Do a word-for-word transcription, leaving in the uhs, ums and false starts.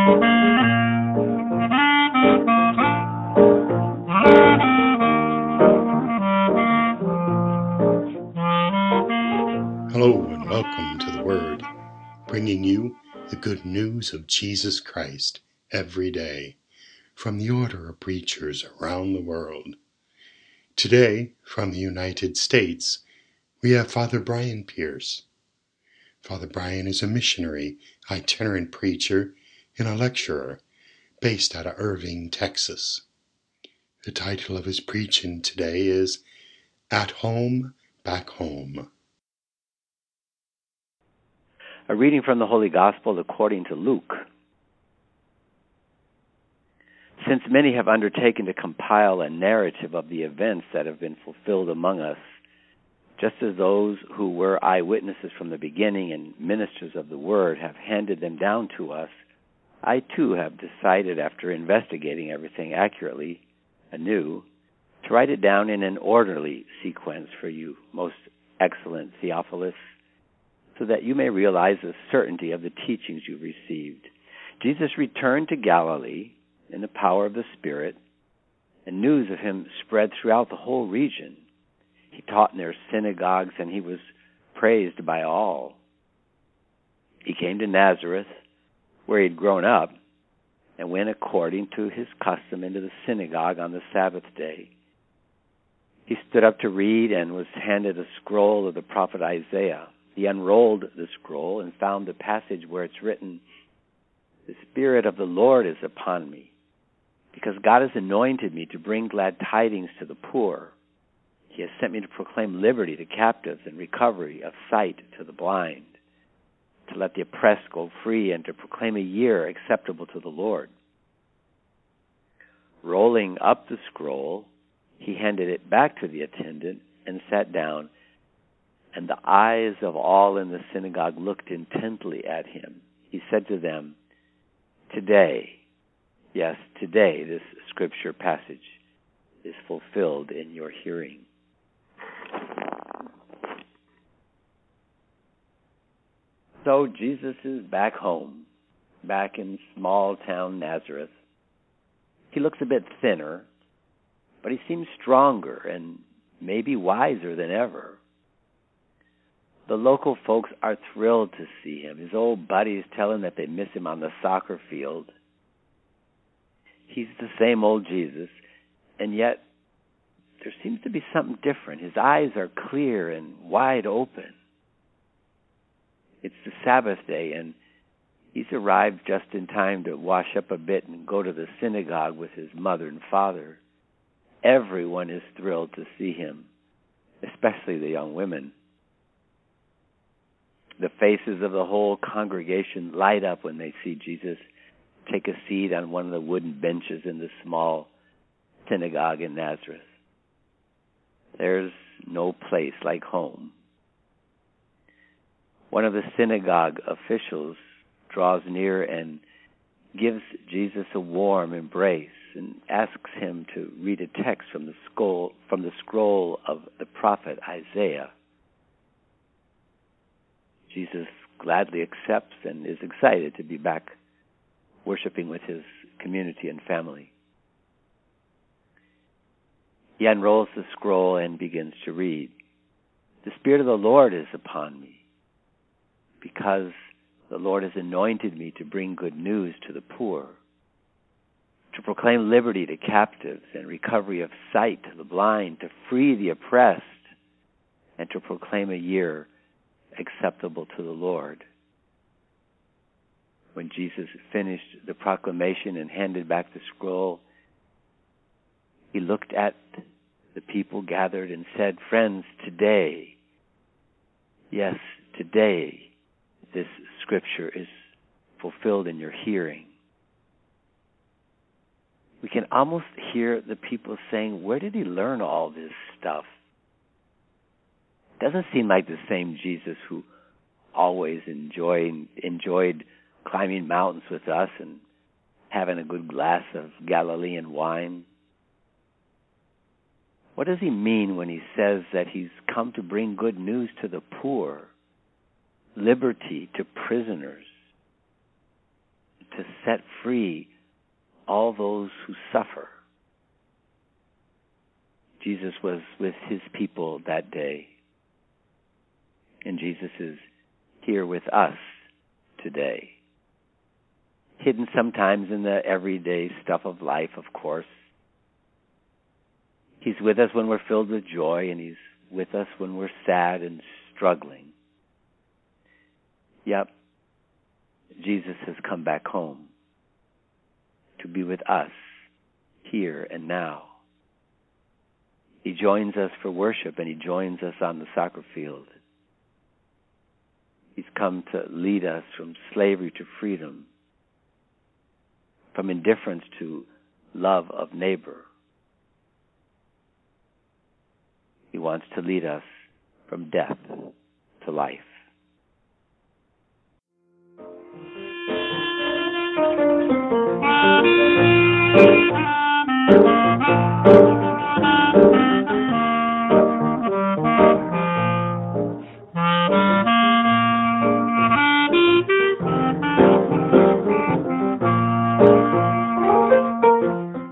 Hello and welcome to the Word, bringing you the good news of Jesus Christ every day from the order of preachers around the world. Today, from the United States, we have Father Brian Pierce. Father Brian is a missionary, itinerant preacher, and a lecturer based out of Irving, Texas. The title of his preaching today is At Home, Back Home. A reading from the Holy Gospel according to Luke. Since many have undertaken to compile a narrative of the events that have been fulfilled among us, just as those who were eyewitnesses from the beginning and ministers of the Word have handed them down to us, I too have decided, after investigating everything accurately, anew, to write it down in an orderly sequence for you, most excellent Theophilus, so that you may realize the certainty of the teachings you've received. Jesus returned to Galilee in the power of the Spirit, and news of him spread throughout the whole region. He taught in their synagogues, and he was praised by all. He came to Nazareth, where he had grown up, and went according to his custom into the synagogue on the Sabbath day. He stood up to read and was handed a scroll of the prophet Isaiah. He unrolled the scroll and found the passage where it's written, "The Spirit of the Lord is upon me, because God has anointed me to bring glad tidings to the poor. He has sent me to proclaim liberty to captives and recovery of sight to the blind, to let the oppressed go free, and to proclaim a year acceptable to the Lord." Rolling up the scroll, he handed it back to the attendant and sat down. And the eyes of all in the synagogue looked intently at him. He said to them, "Today, yes, today, this scripture passage is fulfilled in your hearing." So Jesus is back home, back in small town Nazareth. He looks a bit thinner, but he seems stronger and maybe wiser than ever. The local folks are thrilled to see him. His old buddies tell him that they miss him on the soccer field. He's the same old Jesus, and yet there seems to be something different. His eyes are clear and wide open. It's the Sabbath day, and he's arrived just in time to wash up a bit and go to the synagogue with his mother and father. Everyone is thrilled to see him, especially the young women. The faces of the whole congregation light up when they see Jesus take a seat on one of the wooden benches in the small synagogue in Nazareth. There's no place like home. One of the synagogue officials draws near and gives Jesus a warm embrace and asks him to read a text from the scroll, from the scroll of the prophet Isaiah. Jesus gladly accepts and is excited to be back worshiping with his community and family. He unrolls the scroll and begins to read. "The Spirit of the Lord is upon me, because the Lord has anointed me to bring good news to the poor, to proclaim liberty to captives and recovery of sight to the blind, to free the oppressed, and to proclaim a year acceptable to the Lord." When Jesus finished the proclamation and handed back the scroll, he looked at the people gathered and said, "Friends, today, yes, today, this scripture is fulfilled in your hearing." We can almost hear the people saying, "Where did he learn all this stuff?" Doesn't seem like the same Jesus who always enjoyed enjoyed climbing mountains with us and having a good glass of Galilean wine. What does he mean when he says that he's come to bring good news to the poor, liberty to prisoners, to set free all those who suffer. Jesus was with his people that day, and Jesus is here with us today. Hidden sometimes in the everyday stuff of life, of course. He's with us when we're filled with joy, and he's with us when we're sad and struggling. Yep, Jesus has come back home to be with us here and now. He joins us for worship, and he joins us on the soccer field. He's come to lead us from slavery to freedom, from indifference to love of neighbor. He wants to lead us from death to life.